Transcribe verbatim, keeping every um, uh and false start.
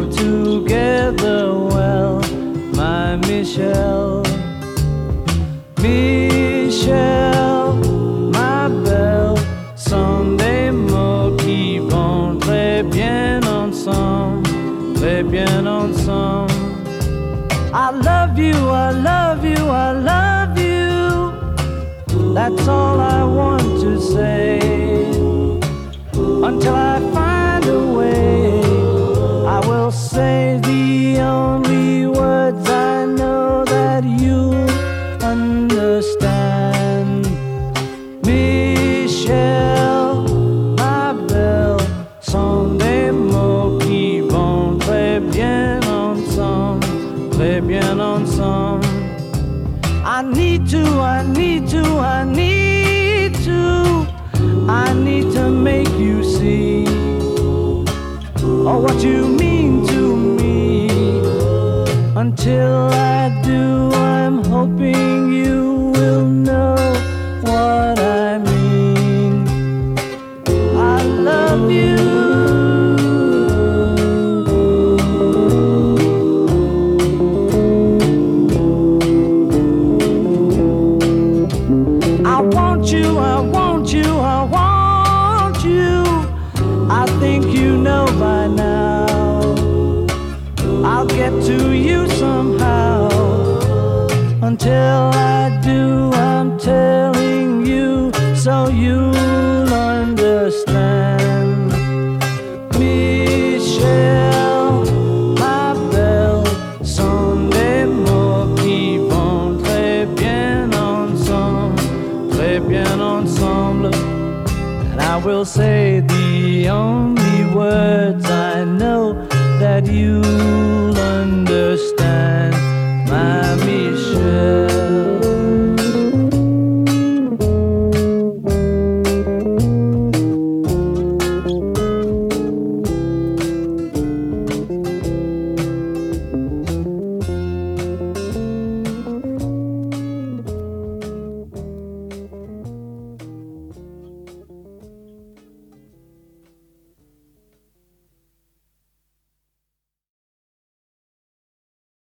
together well, my Michelle. Michelle, my belle, sont des mots qui vont très bien ensemble, très bien ensemble. I love you, I love you, I love you. That's all I want to say. Until I find a way, I will say the only words I know that you understand. Michelle, my belle, sont des mots qui vont très bien ensemble, très bien ensemble. I need to, I need to, I need to, I need to make you see oh, what you mean to me. Until I do, I'm hoping you will know what I mean. I love you. I want you, I want you, I want you. I think you know by now. I'll get to you somehow. Until I do, I'm telling you so you'll understand. Michelle, ma belle, sont des mots qui vont très bien ensemble, très bien ensemble. And I will say the only words I know that you'll understand.